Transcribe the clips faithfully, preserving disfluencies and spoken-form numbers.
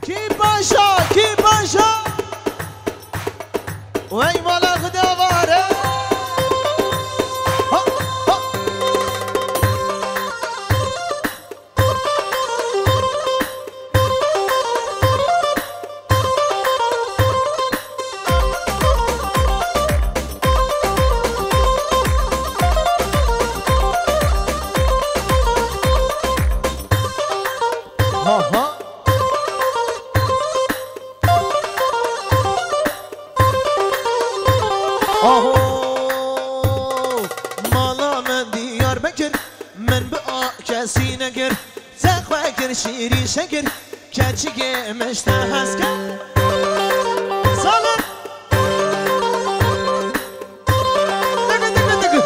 کی باشا کی باشا وی مالا خدا واره شیری شگر کچی گمشته هست کن سالم دگه دگه دگه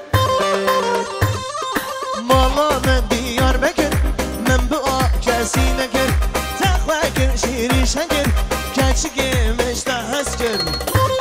مالا من دیار بکر من به آ کسی نگر تخوه گر شیری شگر کچی گمشته هست کن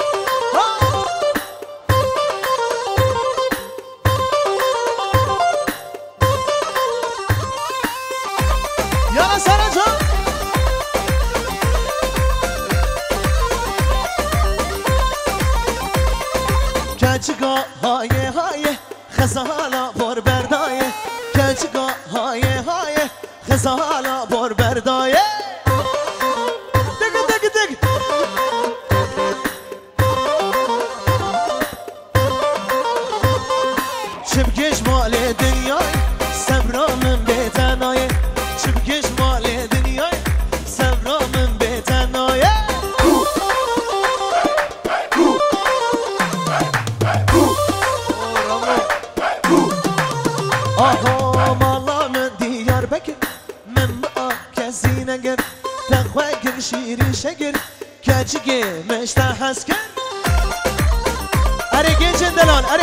کچگاه های های خزالا بر بردایه کچگاه های های خزالا بر بردایه دگه دگه دگه چه بگش مال دنیای صبرامم به تنایه چه بگش مال دنیای صبرامم به تنایه آها مالا من دیار بکر من با کسی نگر تخوه گر شیری شگر کچی گمشته هست کن اره گنجن دلان